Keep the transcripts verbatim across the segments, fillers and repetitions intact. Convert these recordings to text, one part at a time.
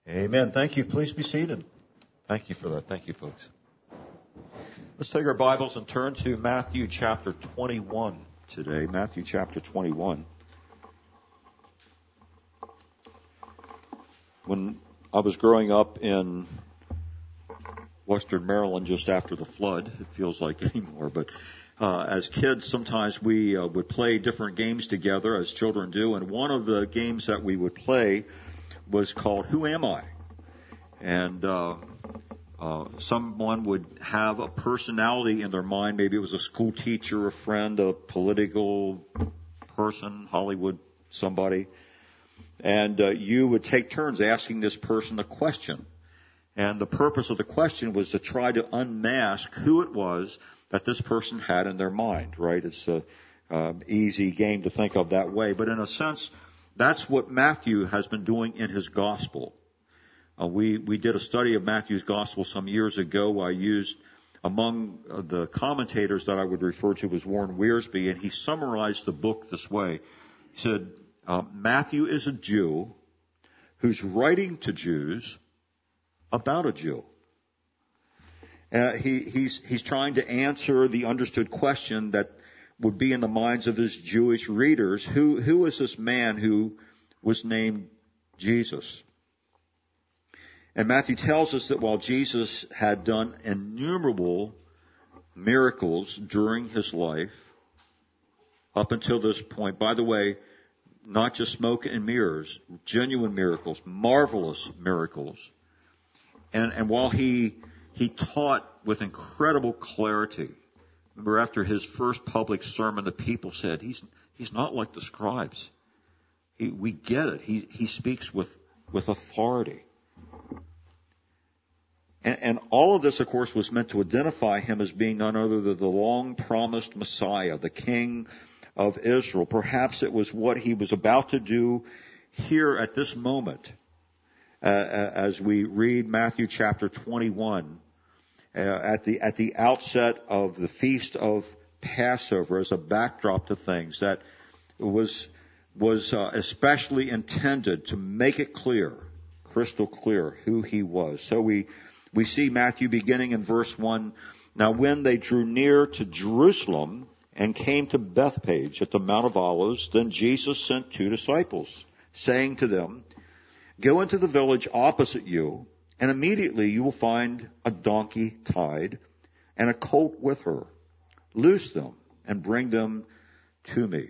Amen. Thank you. Please be seated. Thank you for that. Thank you, folks. Let's take our Bibles and turn to Matthew chapter twenty-one today. Matthew chapter twenty-one. When I was growing up in Western Maryland just after the flood, it feels like anymore, but uh, as kids, sometimes we uh, would play different games together, as children do, and one of the games that we would play was called Who Am I? And uh, uh, someone would have a personality in their mind. Maybe it was a school teacher, a friend, a political person, Hollywood, somebody. And uh, you would take turns asking this person a question. And the purpose of the question was to try to unmask who it was that this person had in their mind, right? It's an uh, easy game to think of that way. But in a sense, that's what Matthew has been doing in his gospel. Uh, we, we did a study of Matthew's gospel some years ago. I used, among uh, the commentators that I would refer to as Warren Wiersbe, and he summarized the book this way. He said, uh, Matthew is a Jew who's writing to Jews about a Jew. Uh, he, he's, he's trying to answer the understood question that would be in the minds of his Jewish readers. Who, who is this man who was named Jesus? And Matthew tells us that while Jesus had done innumerable miracles during his life, up until this point, by the way, not just smoke and mirrors, genuine miracles, marvelous miracles. And, and while he, he taught with incredible clarity, remember, after his first public sermon, the people said, he's, he's not like the scribes. He, we get it. He, he speaks with, with authority. And, and all of this, of course, was meant to identify him as being none other than the long-promised Messiah, the King of Israel. Perhaps it was what he was about to do here at this moment, uh, as we read Matthew chapter twenty-one. Uh, at the at the outset of the feast of Passover, as a backdrop to things that was was uh, especially intended to make it clear, crystal clear, who he was. So we we see Matthew beginning in verse one. Now, when they drew near to Jerusalem and came to Bethphage at the Mount of Olives, then Jesus sent two disciples, saying to them, "Go into the village opposite you, and immediately you will find a donkey tied and a colt with her. Loose them and bring them to me."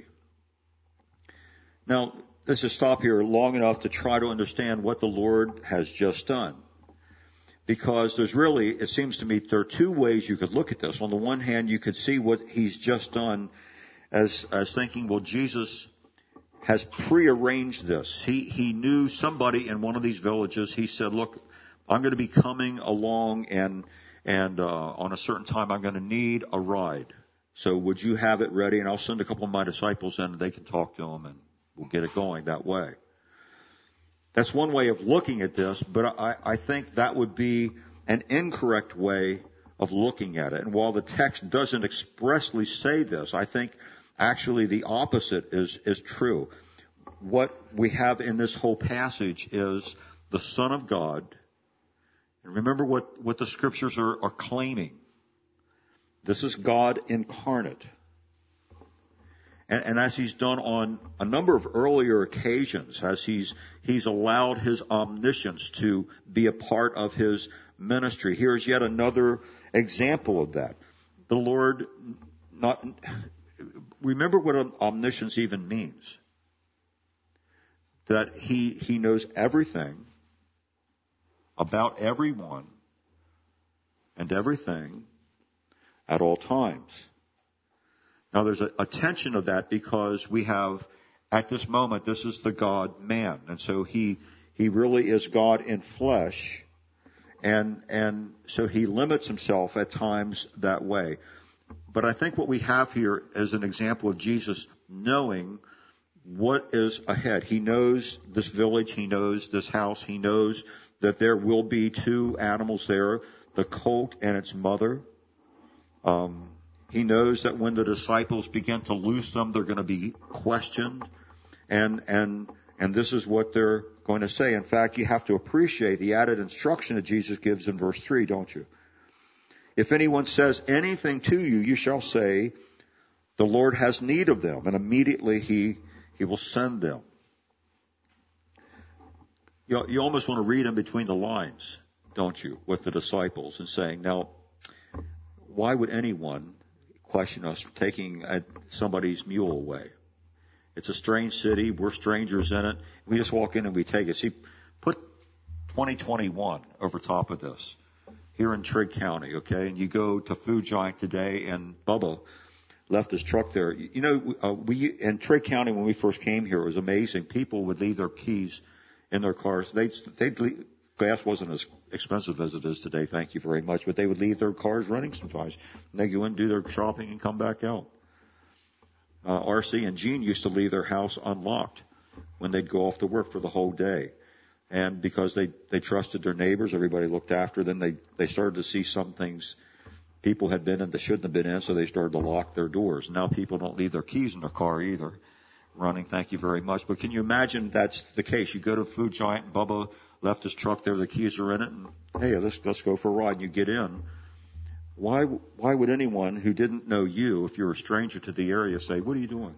Now, let's just stop here long enough to try to understand what the Lord has just done. Because there's really, it seems to me, there are two ways you could look at this. On the one hand, you could see what he's just done as, as thinking, well, Jesus has prearranged this. He, he knew somebody in one of these villages. He said, look, I'm going to be coming along, and and uh, on a certain time I'm going to need a ride. So would you have it ready? And I'll send a couple of my disciples in, and they can talk to him, and we'll get it going that way. That's one way of looking at this, but I, I think that would be an incorrect way of looking at it. And while the text doesn't expressly say this, I think actually the opposite is, is true. What we have in this whole passage is the Son of God. And remember what, what the scriptures are, are claiming. This is God incarnate. And, and as he's done on a number of earlier occasions, as he's, he's allowed his omniscience to be a part of his ministry, here's yet another example of that. The Lord, not, remember what omniscience even means. That he, he knows everything about everyone and everything at all times. Now there's a, a tension of that because we have, at this moment, this is the God-man. And so he, he really is God in flesh. And, and so he limits himself at times that way. But I think what we have here is an example of Jesus knowing what is ahead. He knows this village. He knows this house. He knows that there will be two animals there, the colt and its mother. Um, he knows that when the disciples begin to loose them, they're going to be questioned. And, and, and this is what they're going to say. In fact, you have to appreciate the added instruction that Jesus gives in verse three, don't you? If anyone says anything to you, you shall say, the Lord has need of them, and immediately he, he will send them. You, you almost want to read in between the lines, don't you, with the disciples and saying, now, why would anyone question us for taking a, somebody's mule away? It's a strange city. We're strangers in it. We just walk in and we take it. See, put twenty twenty-one over top of this here in Trigg County, okay? And you go to Food Giant today, and Bubba left his truck there. You know, uh, we in Trigg County when we first came here, it was amazing. People would leave their keys in their cars. They'd, they'd leave, gas wasn't as expensive as it is today, thank you very much, but they would leave their cars running sometimes. And they go in, do their shopping, and come back out. Uh, R C and Gene used to leave their house unlocked when they'd go off to work for the whole day. And because they, they trusted their neighbors, everybody looked after them, they, they started to see some things people had been in that shouldn't have been in, so they started to lock their doors. Now people don't leave their keys in their car either. Running, thank you very much. But can you imagine that's the case? You go to Food Giant and Bubba left his truck there, the keys are in it, and hey, let's, let's go for a ride. And you get in. Why, why would anyone who didn't know you, if you're a stranger to the area, say, what are you doing?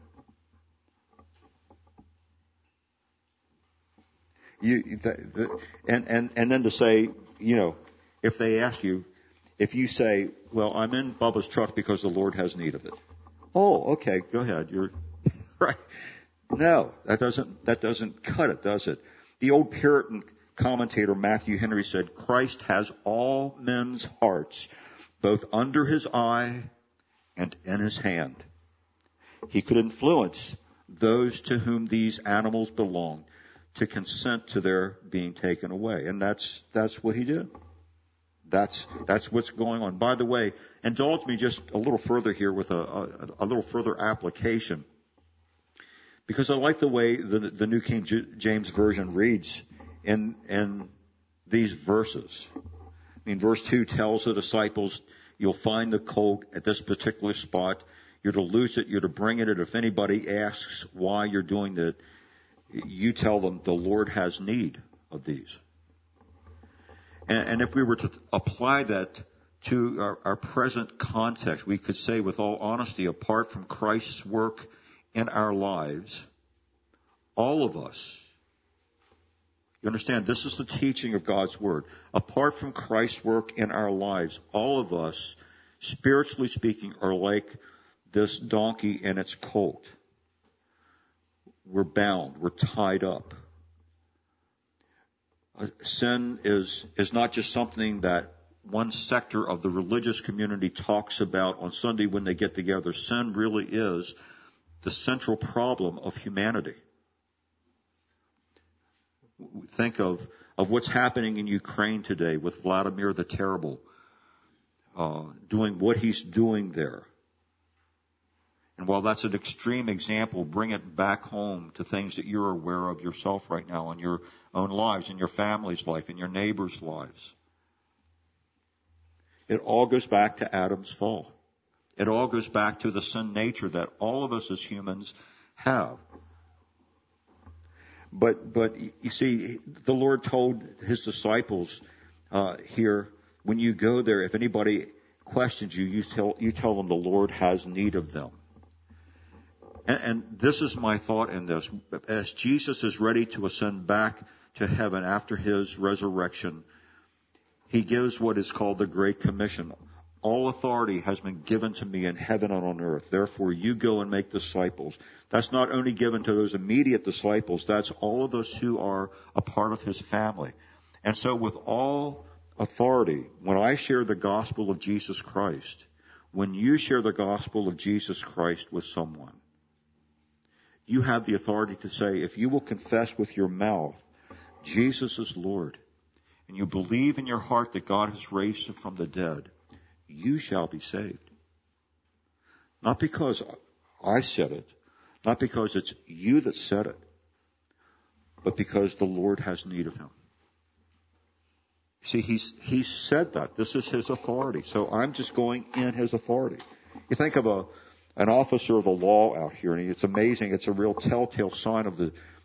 You, the, the, and, and, and then to say, you know, if they ask you, if you say, well, I'm in Bubba's truck because the Lord has need of it. Oh, okay, go ahead. You're right. No, that doesn't, that doesn't cut it, does it? The old Puritan commentator Matthew Henry said, Christ has all men's hearts, both under his eye and in his hand. He could influence those to whom these animals belong to consent to their being taken away. And that's, that's what he did. That's, that's what's going on. By the way, indulge me just a little further here with a, a, a little further application. Because I like the way the, the New King James Version reads in, in these verses. I mean, verse two tells the disciples, you'll find the colt at this particular spot. You're to loose it. You're to bring it. And if anybody asks why you're doing that, you tell them the Lord has need of these. And, and if we were to apply that to our, our present context, we could say with all honesty, apart from Christ's work in our lives, all of us, you understand, this is the teaching of God's Word. Apart from Christ's work in our lives, all of us, spiritually speaking, are like this donkey and its colt. We're bound. We're tied up. Uh, sin is, is not just something that one sector of the religious community talks about on Sunday when they get together. Sin really is the central problem of humanity. Think of, of what's happening in Ukraine today with Vladimir the Terrible, uh, doing what he's doing there. And while that's an extreme example, bring it back home to things that you're aware of yourself right now in your own lives, in your family's life, in your neighbors' lives. It all goes back to Adam's fall. It all goes back to the sin nature that all of us as humans have. But, but you see, the Lord told his disciples uh, here, when you go there, if anybody questions you, you tell, you tell them the Lord has need of them. And, and this is my thought in this. As Jesus is ready to ascend back to heaven after his resurrection, he gives what is called the Great Commission. All authority has been given to me in heaven and on earth. Therefore, you go and make disciples. That's not only given to those immediate disciples. That's all of us who are a part of his family. And so with all authority, when I share the gospel of Jesus Christ, when you share the gospel of Jesus Christ with someone, you have the authority to say, if you will confess with your mouth, Jesus is Lord, and you believe in your heart that God has raised him from the dead, you shall be saved. Not because I said it, not because it's you that said it, but because the Lord has need of him. See, he's, he said that. This is his authority. So I'm just going in his authority. You think of a, an officer of the law out here, and it's amazing. It's a real telltale sign of the,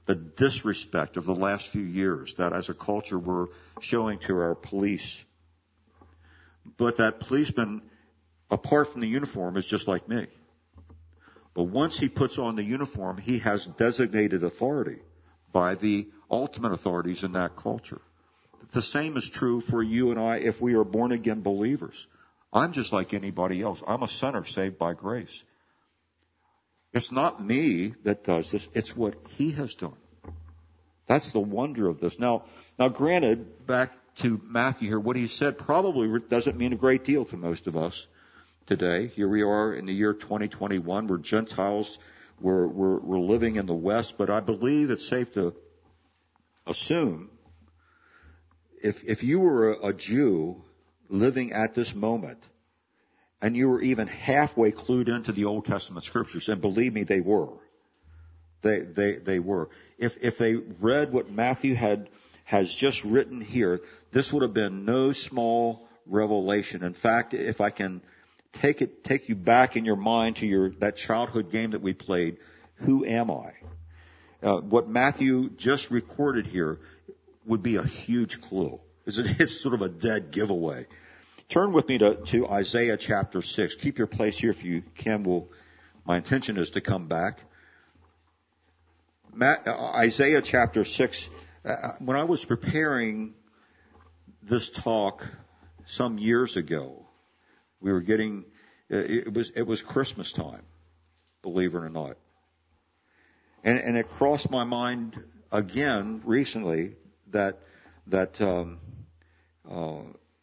the disrespect of the last few years that as a culture we're showing to our police. But that policeman, apart from the uniform, is just like me. But once he puts on the uniform, he has designated authority by the ultimate authorities in that culture. The same is true for you and I if we are born again believers. I'm just like anybody else. I'm a sinner saved by grace. It's not me that does this. It's what he has done. That's the wonder of this. Now, now granted, back to Matthew here, what he said probably doesn't mean a great deal to most of us today. Here we are in the year twenty twenty-one. We're Gentiles. We're, we're, we're living in the West. But I believe it's safe to assume if, if you were a, a Jew living at this moment, and you were even halfway clued into the Old Testament scriptures, and believe me, they were. They, they, they were. If, if they read what Matthew had, has just written here, this would have been no small revelation. In fact, if I can take it, take you back in your mind to your, that childhood game that we played, Who Am I? Uh, what Matthew just recorded here would be a huge clue. It's sort of a dead giveaway. Turn with me to, to Isaiah chapter six. Keep your place here if you can. We'll, my intention is to come back. Matt, uh, Isaiah chapter six. Uh, when I was preparing this talk some years ago, we were getting, uh, it was, it was Christmas time, believe it or not. And, and it crossed my mind again recently that, that, um, uh,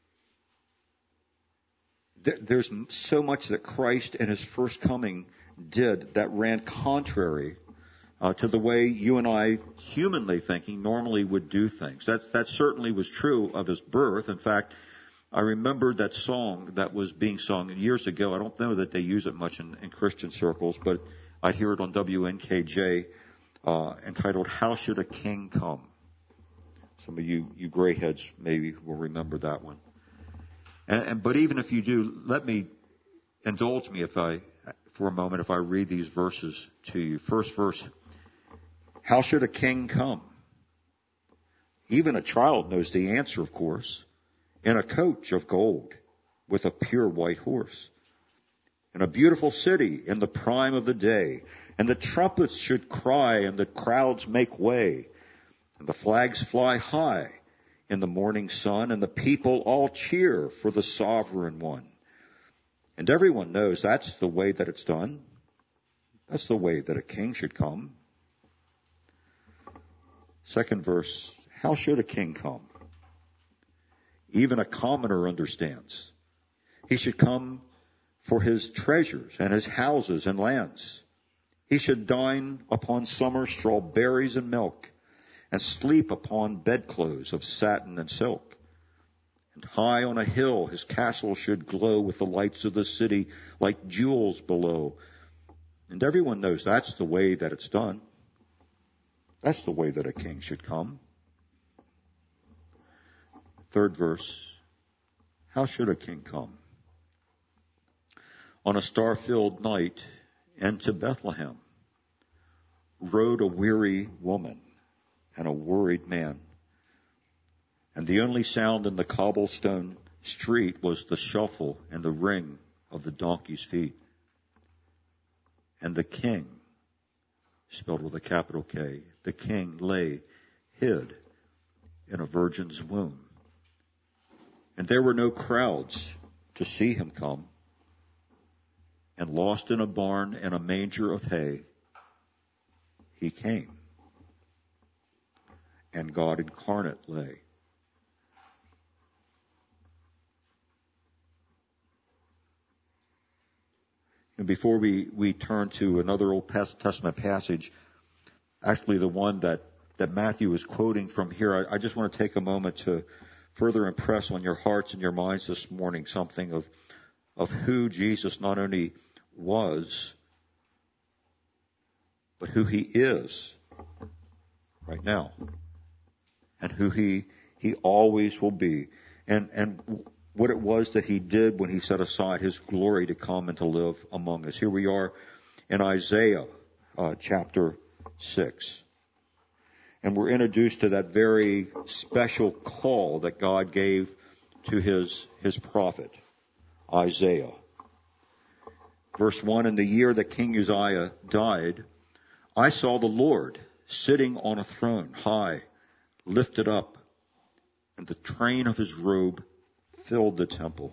there's so much that Christ in his first coming did that ran contrary uh, to the way you and I, humanly thinking, normally would do things. That, that certainly was true of his birth. In fact, I remember that song that was being sung years ago. I don't know that they use it much in, in Christian circles, but I hear it on W N K J uh, entitled, How Should a King Come? Some of you, you gray heads maybe will remember that one. And, and, but even if you do, let me indulge me if I, for a moment, if I read these verses to you. First verse, how should a king come? Even a child knows the answer, of course. In a coach of gold with a pure white horse. In a beautiful city in the prime of the day. And the trumpets should cry and the crowds make way. And the flags fly high in the morning sun, and the people all cheer for the sovereign one. And everyone knows that's the way that it's done. That's the way that a king should come. Second verse, how should a king come? Even a commoner understands. He should come for his treasures and his houses and lands. He should dine upon summer strawberries and milk, and sleep upon bedclothes of satin and silk. And high on a hill his castle should glow with the lights of the city like jewels below. And everyone knows that's the way that it's done. That's the way that a king should come. Third verse, how should a king come? On a star-filled night into Bethlehem rode a weary woman and a worried man. And the only sound in the cobblestone street was the shuffle and the ring of the donkey's feet. And the king, spelled with a capital K, the king lay hid in a virgin's womb. And there were no crowds to see him come. And lost in a barn and a manger of hay, he came. And God incarnate lay. And before we, we turn to another Old Testament passage, actually the one that, that Matthew is quoting from here, I, I just want to take a moment to further impress on your hearts and your minds this morning something of, of who Jesus not only was, but who he is right now. And who he he always will be. And and what it was that he did when he set aside his glory to come and to live among us. Here we are in Isaiah uh, chapter six. And we're introduced to that very special call that God gave to his, his prophet, Isaiah. Verse one, in the year that King Uzziah died, I saw the Lord sitting on a throne, high, lifted up, and the train of his robe filled the temple.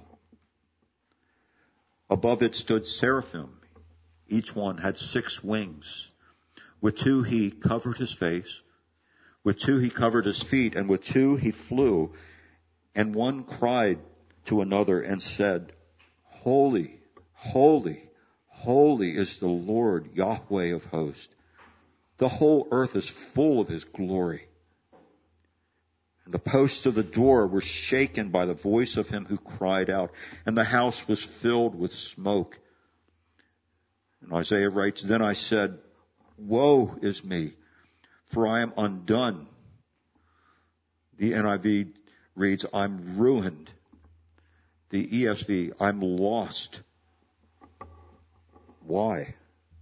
Above it stood seraphim. Each one had six wings. With two he covered his face. With two he covered his feet. And with two he flew. And one cried to another and said, Holy, holy, holy is the Lord Yahweh of hosts. The whole earth is full of his glory. And the posts of the door were shaken by the voice of him who cried out, and the house was filled with smoke. And Isaiah writes, Then I said, Woe is me, for I am undone. The N I V reads, I'm ruined. The E S V, I'm lost. Why?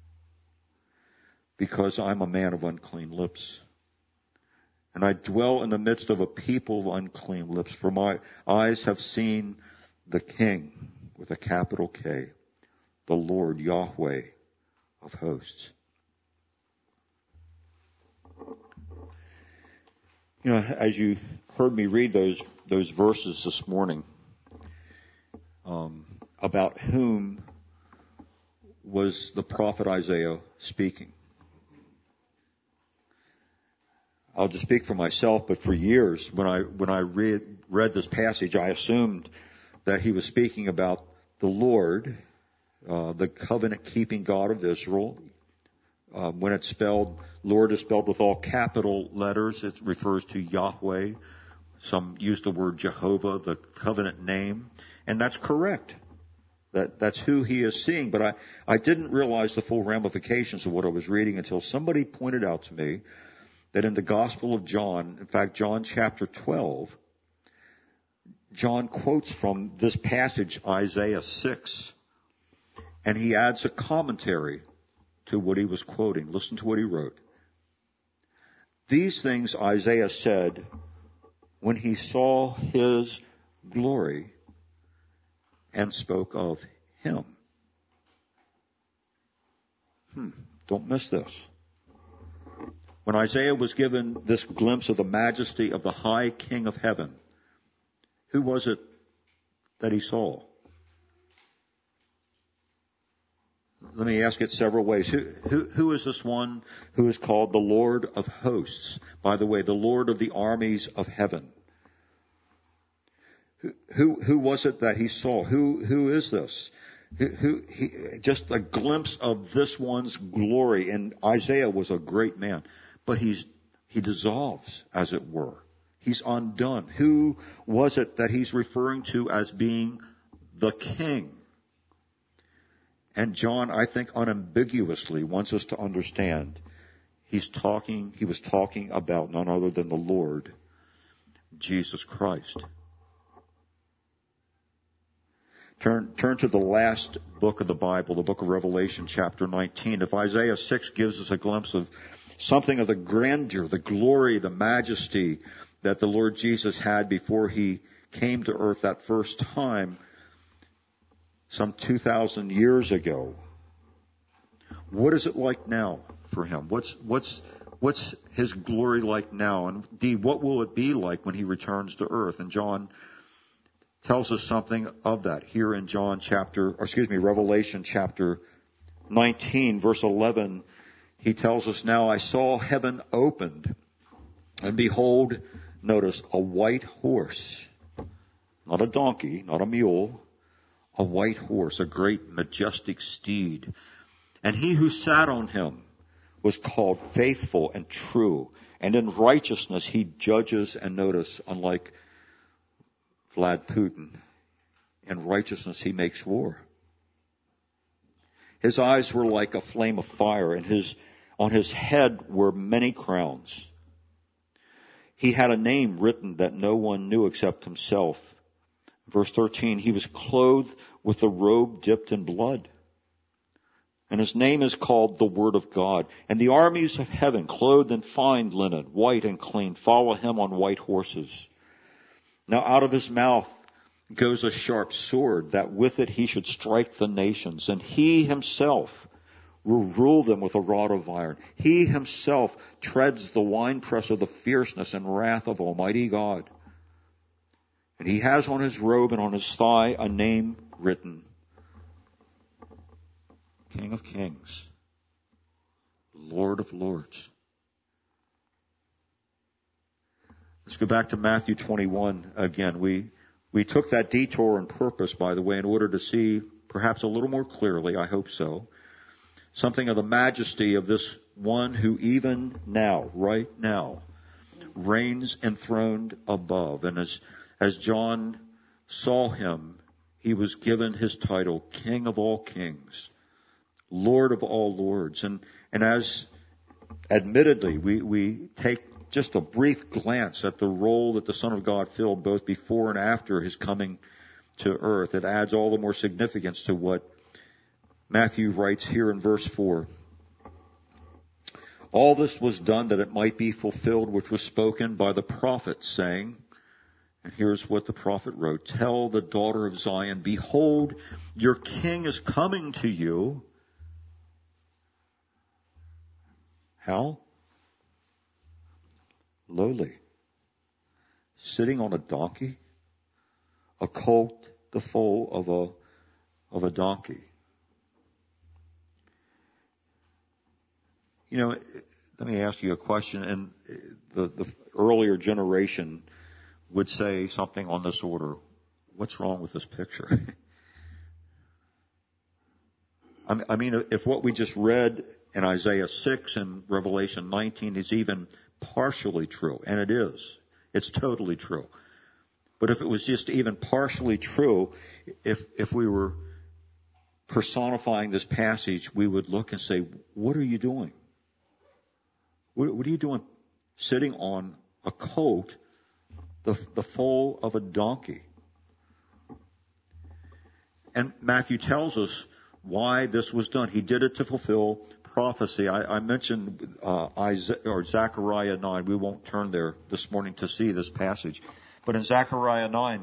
Because I'm a man of unclean lips. And I dwell in the midst of a people of unclean lips, for my eyes have seen the King, with a capital K, the Lord Yahweh of hosts. You know, as you heard me read those those verses this morning, um, about whom was the prophet Isaiah speaking? I'll just speak for myself, but for years, when I when I read read this passage, I assumed that he was speaking about the Lord, uh, the covenant-keeping God of Israel. Uh, when it's spelled, Lord is spelled with all capital letters. It refers to Yahweh. Some use the word Jehovah, the covenant name, and that's correct. That that's who he is seeing. But I I didn't realize the full ramifications of what I was reading until somebody pointed out to me that in the Gospel of John, in fact, John chapter twelve, John quotes from this passage, Isaiah six, and he adds a commentary to what he was quoting. Listen to what he wrote. These things Isaiah said when he saw his glory and spoke of him. Hmm, don't miss this. When Isaiah was given this glimpse of the majesty of the high King of heaven, who was it that he saw? Let me ask it several ways. Who, who, who is this one who is called the Lord of hosts? By the way, the Lord of the armies of heaven. Who, who, who was it that he saw? Who, who is this? Who, who, he, just a glimpse of this one's glory. And Isaiah was a great man. But he's, he dissolves, as it were. He's undone. Who was it that he's referring to as being the king? And John, I think, unambiguously wants us to understand he's talking, he was talking about none other than the Lord, Jesus Christ. Turn, turn to the last book of the Bible, the book of Revelation, chapter nineteen. If Isaiah six gives us a glimpse of something of the grandeur, the glory, the majesty that the Lord Jesus had before he came to earth that first time, some two thousand years ago, what is it like now for him? What's, what's, what's his glory like now? And indeed, what will it be like when he returns to earth? And John tells us something of that here in John chapter, or excuse me, Revelation chapter nineteen, verse eleven. He tells us, now I saw heaven opened, and behold, notice, a white horse, not a donkey, not a mule, a white horse, a great majestic steed. And he who sat on him was called Faithful and True, and in righteousness he judges, and notice, unlike Vlad Putin, in righteousness he makes war. His eyes were like a flame of fire, and his on his head were many crowns. He had a name written that no one knew except himself. Verse thirteen, he was clothed with a robe dipped in blood. And his name is called the Word of God. And the armies of heaven, clothed in fine linen, white and clean, follow him on white horses. Now out of his mouth goes a sharp sword, that with it he should strike the nations. And he himself will rule them with a rod of iron. He himself treads the winepress of the fierceness and wrath of Almighty God. And he has on his robe and on his thigh a name written, King of Kings, Lord of Lords. Let's go back to Matthew twenty-one again. We we took that detour on purpose, by the way, in order to see perhaps a little more clearly, I hope so, something of the majesty of this one who even now, right now, reigns enthroned above. And as as John saw him, he was given his title, King of all kings, Lord of all lords. And, and as admittedly we, we take just a brief glance at the role that the Son of God filled both before and after his coming to earth, it adds all the more significance to what Matthew writes here in verse four. All this was done that it might be fulfilled which was spoken by the prophet, saying, and here's what the prophet wrote, tell the daughter of Zion, behold, your king is coming to you. How? Lowly. Sitting on a donkey, a colt, the foal of a, of a donkey. You know, let me ask you a question. And the, the earlier generation would say something on this order. What's wrong with this picture? I mean, if what we just read in Isaiah six and Revelation nineteen is even partially true, and it is, it's totally true. But if it was just even partially true, if if we were personifying this passage, we would look and say, what are you doing? What, what are you doing sitting on a colt, the, the foal of a donkey? And Matthew tells us why this was done. He did it to fulfill prophecy. I, I mentioned uh, Isaiah, or Zechariah nine. We won't turn there this morning to see this passage. But in Zechariah nine,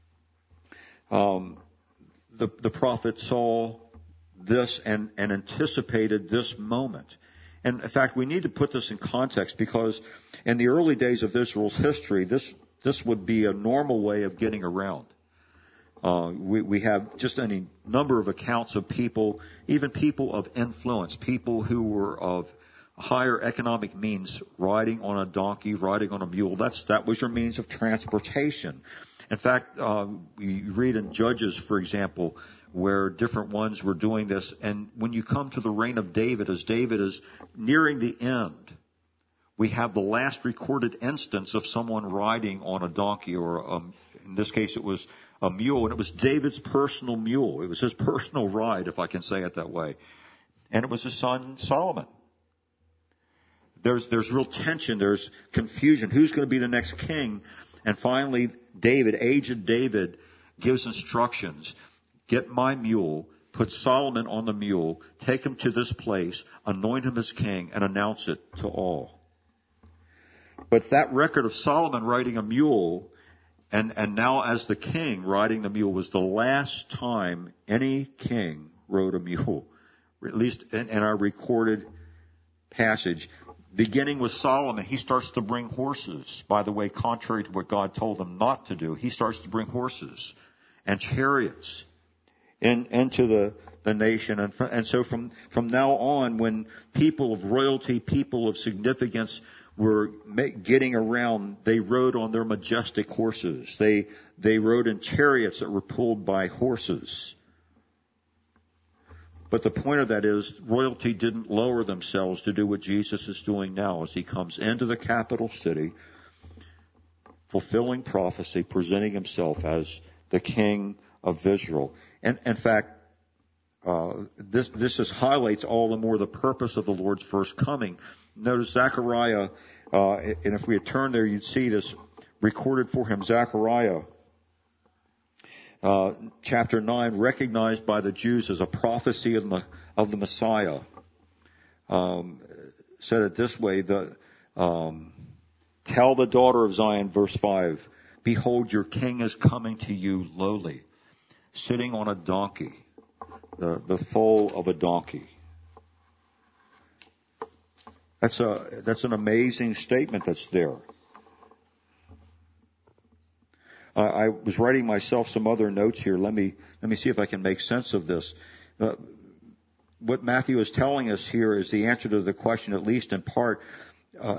um, the, the prophet saw this and, and anticipated this moment. And in fact, we need to put this in context because in the early days of Israel's history, this this would be a normal way of getting around. Uh, we, we have just any number of accounts of people, even people of influence, people who were of higher economic means, riding on a donkey, riding on a mule. That's that was your means of transportation. In fact, uh, we read in Judges, for example, where different ones were doing this. And when you come to the reign of David, as David is nearing the end, we have the last recorded instance of someone riding on a donkey, or um, in this case, it was a mule, and it was David's personal mule. It was his personal ride, if I can say it that way. And it was his son Solomon. There's there's real tension. There's confusion. Who's going to be the next king? And finally, David, aged David, gives instructions. Get my mule, put Solomon on the mule, take him to this place, anoint him as king, and announce it to all. But that record of Solomon riding a mule, and, and now as the king riding the mule, was the last time any king rode a mule, at least in, in our recorded passage. Beginning with Solomon, he starts to bring horses. By the way, contrary to what God told him not to do, he starts to bring horses and chariots in, into the, the nation. And, and so from, from now on, when people of royalty, people of significance were getting around, they rode on their majestic horses. They, they rode in chariots that were pulled by horses. But the point of that is, royalty didn't lower themselves to do what Jesus is doing now as he comes into the capital city, fulfilling prophecy, presenting himself as the King of Israel. And in fact, uh, this, this just highlights all the more the purpose of the Lord's first coming. Notice Zechariah, uh, and if we had turned there, you'd see this recorded for him. Zechariah uh, chapter nine, recognized by the Jews as a prophecy of the, of the Messiah. Um, said it this way, the, um, tell the daughter of Zion, verse five, behold, your king is coming to you lowly, sitting on a donkey, the, the foal of a donkey. That's a, that's an amazing statement that's there. Uh, I was writing myself some other notes here. Let me, let me see if I can make sense of this. Uh, what Matthew is telling us here is the answer to the question, at least in part. Uh,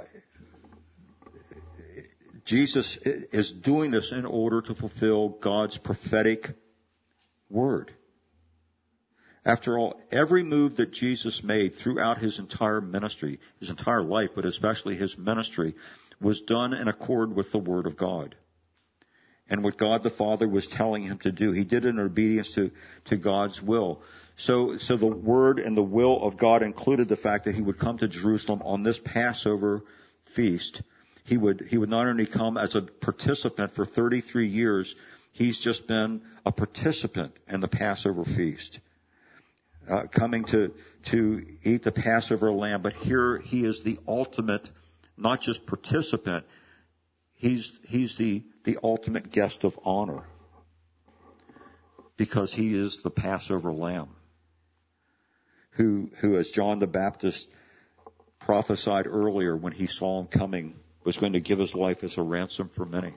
Jesus is doing this in order to fulfill God's prophetic word. After all, every move that Jesus made throughout his entire ministry, his entire life, but especially his ministry, was done in accord with the word of God. And what God the Father was telling him to do. He did it in obedience to, to God's will. So, so the word and the will of God included the fact that he would come to Jerusalem on this Passover feast. He would, he would not only come as a participant for thirty-three years, he's just been a participant in the Passover feast. Uh, coming to, to eat the Passover lamb, but here he is the ultimate, not just participant, he's, he's the, the ultimate guest of honor. Because he is the Passover lamb. Who, who as John the Baptist prophesied earlier when he saw him coming, was going to give his life as a ransom for many.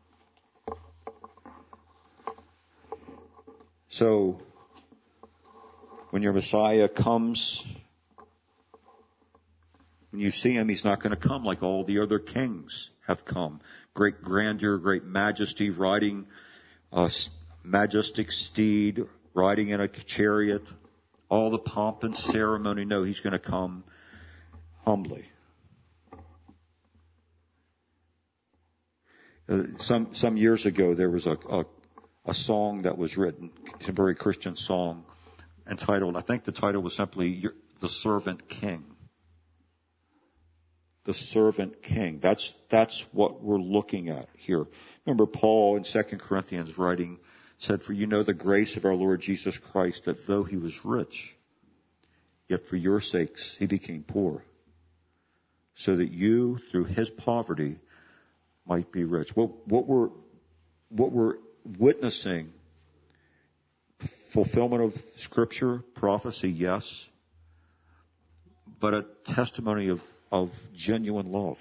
So, when your Messiah comes, when you see him, he's not going to come like all the other kings have come. Great grandeur, great majesty, riding a majestic steed, riding in a chariot, all the pomp and ceremony. No, he's going to come humbly. Uh, some some years ago, there was a, a a song that was written, contemporary Christian song, entitled, I think the title was simply "The Servant King." The Servant King. That's that's what we're looking at here. Remember, Paul in Second Corinthians writing said, "For you know the grace of our Lord Jesus Christ, that though he was rich, yet for your sakes he became poor, so that you, through his poverty, might be rich." What, what we're what we're witnessing, fulfillment of Scripture, prophecy, yes, but a testimony of, of genuine love.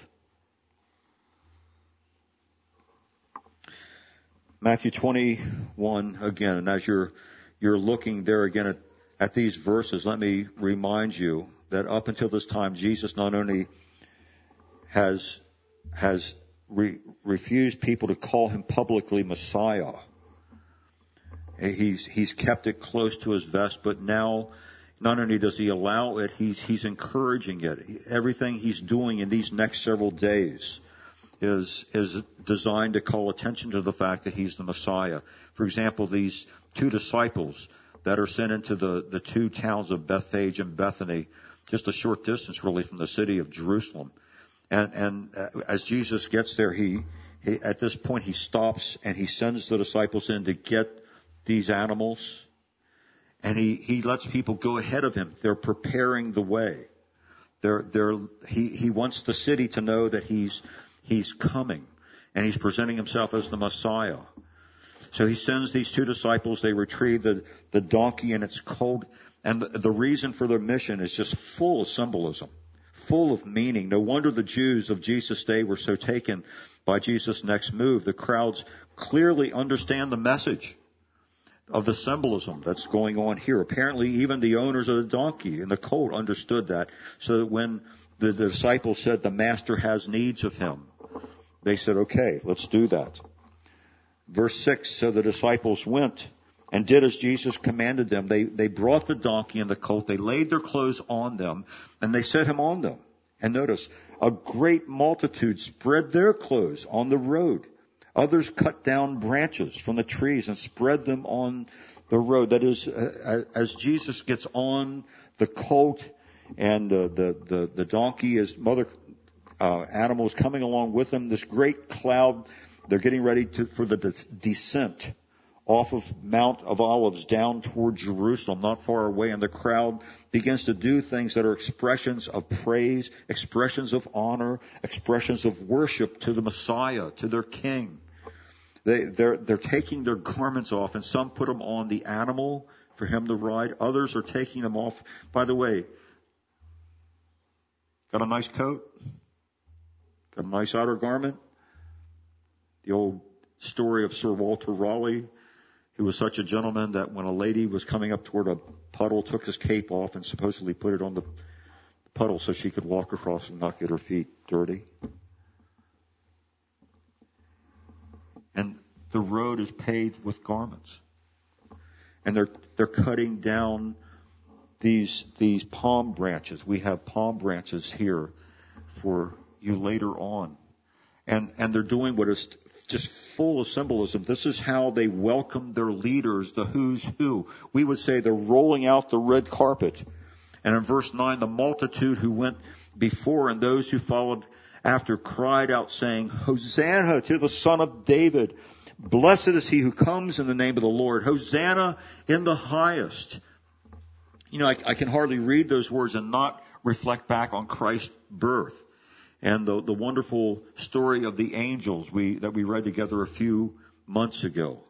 Matthew twenty-one again, and as you're you're looking there again at, at these verses, let me remind you that up until this time, Jesus not only has has re, refused people to call him publicly Messiah. He's he's kept it close to his vest, but now not only does he allow it, he's he's encouraging it. Everything he's doing in these next several days is is designed to call attention to the fact that he's the Messiah. For example, these two disciples that are sent into the, the two towns of Bethphage and Bethany, just a short distance really from the city of Jerusalem. And, and as Jesus gets there, he, he at this point he stops and he sends the disciples in to get these animals. And he, he lets people go ahead of him. They're preparing the way. They're, they're, he, he wants the city to know that he's, he's coming. And he's presenting himself as the Messiah. So he sends these two disciples. They retrieve the, the donkey and its colt. And the, the reason for their mission is just full of symbolism, full of meaning. No wonder the Jews of Jesus' day were so taken by Jesus' next move. The crowds clearly understand the message of the symbolism that's going on here. Apparently, even the owners of the donkey and the colt understood that. So that when the, the disciples said the master has needs of him, they said, okay, let's do that. Verse six, so the disciples went and did as Jesus commanded them. They, they brought the donkey and the colt. They laid their clothes on them and they set him on them. And notice, a great multitude spread their clothes on the road. Others cut down branches from the trees and spread them on the road. That is, uh, as Jesus gets on the colt and the, the, the, the donkey, his mother uh, animal is coming along with him, this great cloud, they're getting ready to, for the des- descent off of Mount of Olives down toward Jerusalem, not far away, and the crowd begins to do things that are expressions of praise, expressions of honor, expressions of worship to the Messiah, to their King. They, they're, they're taking their garments off, and some put them on the animal for him to ride. Others are taking them off. By the way, got a nice coat? Got a nice outer garment? The old story of Sir Walter Raleigh, who was such a gentleman that when a lady was coming up toward a puddle, took his cape off and supposedly put it on the puddle so she could walk across and not get her feet dirty. And the road is paved with garments. And they're they're cutting down these these palm branches. We have palm branches here for you later on. And and they're doing what is just full of symbolism. This is how they welcome their leaders, the who's who. We would say they're rolling out the red carpet. And in verse nine, the multitude who went before and those who followed after cried out saying, Hosanna to the Son of David. Blessed is he who comes in the name of the Lord. Hosanna in the highest. You know, I, I can hardly read those words and not reflect back on Christ's birth. And the, the wonderful story of the angels we, that we read together a few months ago.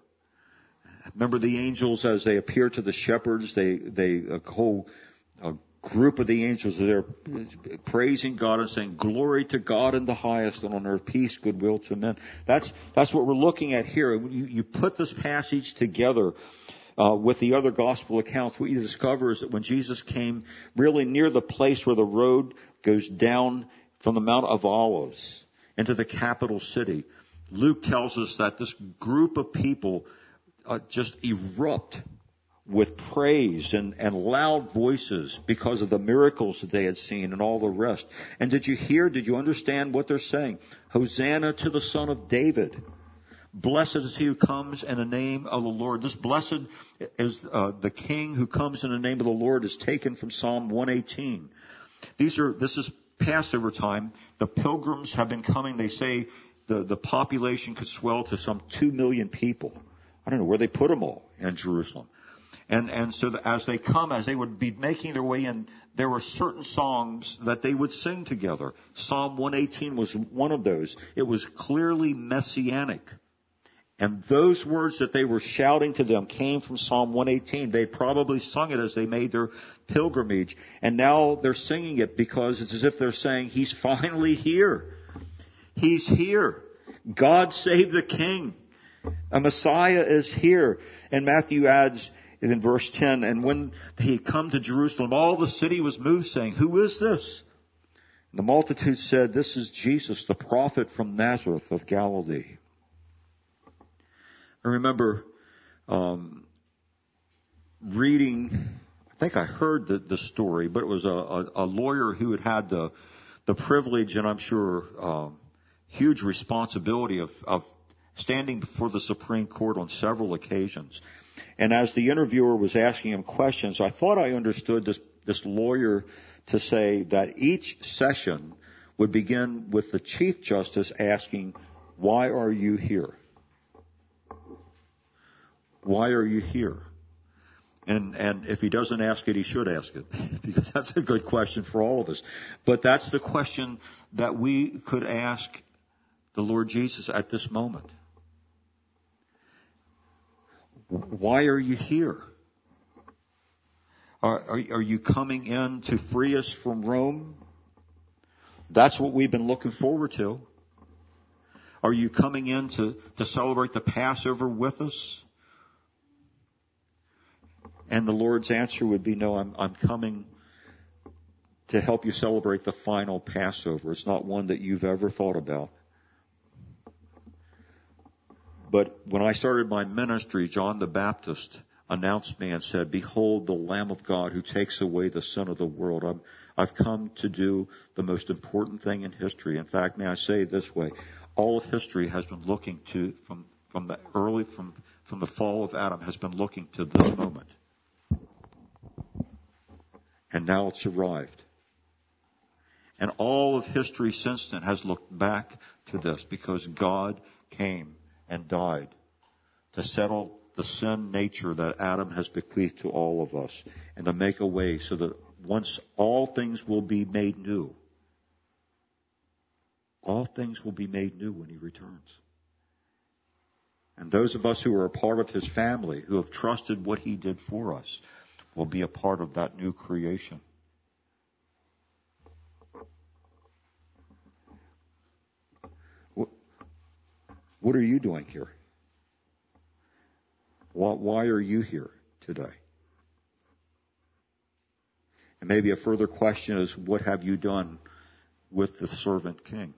Remember the angels as they appear to the shepherds, they, they, a whole a group of the angels are there praising God and saying, glory to God in the highest and on earth, peace, goodwill to men. That's, that's what we're looking at here. And when you, you put this passage together, Uh, with the other gospel accounts, what you discover is that when Jesus came really near the place where the road goes down from the Mount of Olives into the capital city, Luke tells us that this group of people uh, just erupt with praise and, and loud voices because of the miracles that they had seen and all the rest. And did you hear, did you understand what they're saying? Hosanna to the Son of David. Blessed is he who comes in the name of the Lord. This blessed is uh, the King who comes in the name of the Lord is taken from Psalm one eighteen. These are, this is Passover time. The pilgrims have been coming. They say the, the population could swell to some two million people. I don't know where they put them all in Jerusalem. And, and so that as they come, as they would be making their way in, there were certain songs that they would sing together. Psalm one eighteen was one of those. It was clearly messianic. And those words that they were shouting to them came from Psalm one eighteen. They probably sung it as they made their pilgrimage. And now they're singing it because it's as if they're saying, he's finally here. He's here. God save the King. A Messiah is here. And Matthew adds in verse ten, and when he had come to Jerusalem, all the city was moved, saying, who is this? And the multitude said, this is Jesus, the prophet from Nazareth of Galilee. I remember um, reading, I think I heard the, the story, but it was a, a, a lawyer who had had the, the privilege and I'm sure um, huge responsibility of, of standing before the Supreme Court on several occasions. And as the interviewer was asking him questions, I thought I understood this, this lawyer to say that each session would begin with the Chief Justice asking, why are you here? Why are you here? And, and if he doesn't ask it, he should ask it, because that's a good question for all of us. But that's the question that we could ask the Lord Jesus at this moment. Why are you here? Are, are, are you coming in to free us from Rome? That's what we've been looking forward to. Are you coming in to, to celebrate the Passover with us? And the Lord's answer would be, no, I'm, I'm coming to help you celebrate the final Passover. It's not one that you've ever thought about. But when I started my ministry, John the Baptist announced me and said, behold the Lamb of God who takes away the sin of the world. I'm, I've come to do the most important thing in history. In fact, may I say it this way, all of history has been looking to, from, from the early, from, from the fall of Adam, has been looking to this moment. And now it's arrived. And all of history since then has looked back to this because God came and died to settle the sin nature that Adam has bequeathed to all of us, and to make a way so that once all things will be made new, all things will be made new when he returns. And those of us who are a part of his family, who have trusted what he did for us, will be a part of that new creation. What are you doing here? Why are you here today? And maybe a further question is, what have you done with the servant king?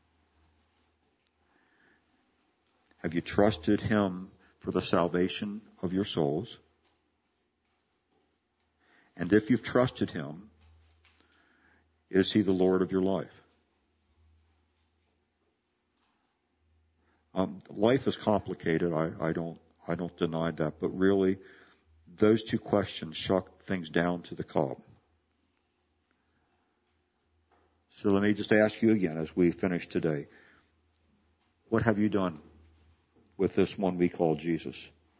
Have you trusted him for the salvation of your souls? And if you've trusted him, is he the Lord of your life? Um, life is complicated. I, I don't I don't deny that. But really, those two questions shock things down to the cob. So let me just ask you again as we finish today. What have you done with this one we call Jesus?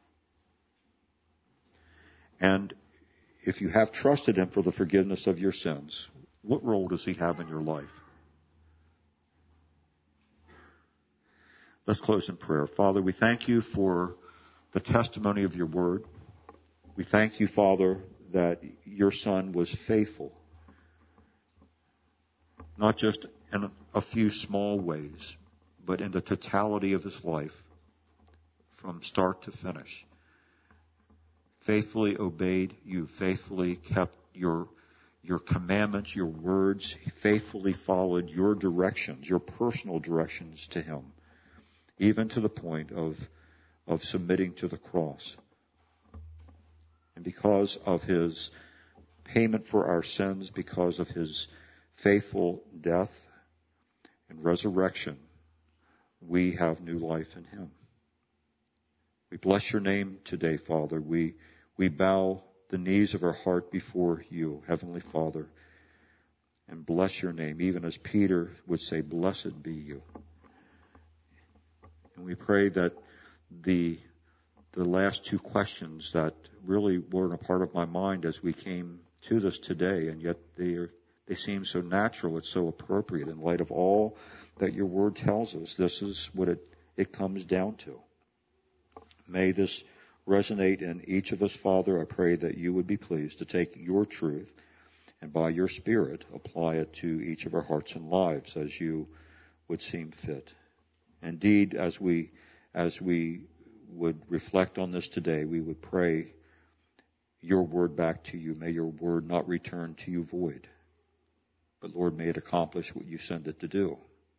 And if you have trusted him for the forgiveness of your sins, what role does he have in your life? Let's close in prayer. Father, we thank you for the testimony of your word. We thank you, Father, that your Son was faithful, not just in a few small ways, but in the totality of his life, from start to finish. Faithfully obeyed you, faithfully kept your your commandments, your words, faithfully followed your directions, your personal directions to him, even to the point of, of submitting to the cross. And because of his payment for our sins, because of his faithful death and resurrection, we have new life in him. We bless your name today, Father. We, we bow the knees of our heart before you, Heavenly Father, and bless your name, even as Peter would say, blessed be you. And we pray that the the last two questions that really weren't a part of my mind as we came to this today, and yet they are, they seem so natural, it's so appropriate in light of all that your word tells us. This is what it, it comes down to. May this resonate in each of us, Father. I pray that you would be pleased to take your truth and by your Spirit apply it to each of our hearts and lives as you would seem fit. Indeed, as we as we would reflect on this today, we would pray your word back to you. May your word not return to you void, but Lord, may it accomplish what you send it to do.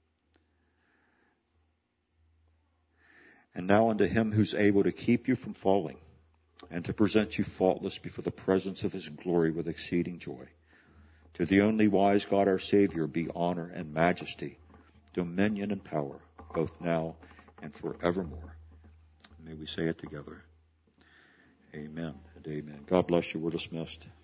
And now unto him who's able to keep you from falling and to present you faultless before the presence of his glory with exceeding joy. To the only wise God our Savior be honor and majesty, dominion and power, both now and forevermore. May we say it together. Amen and amen. God bless you. We're dismissed.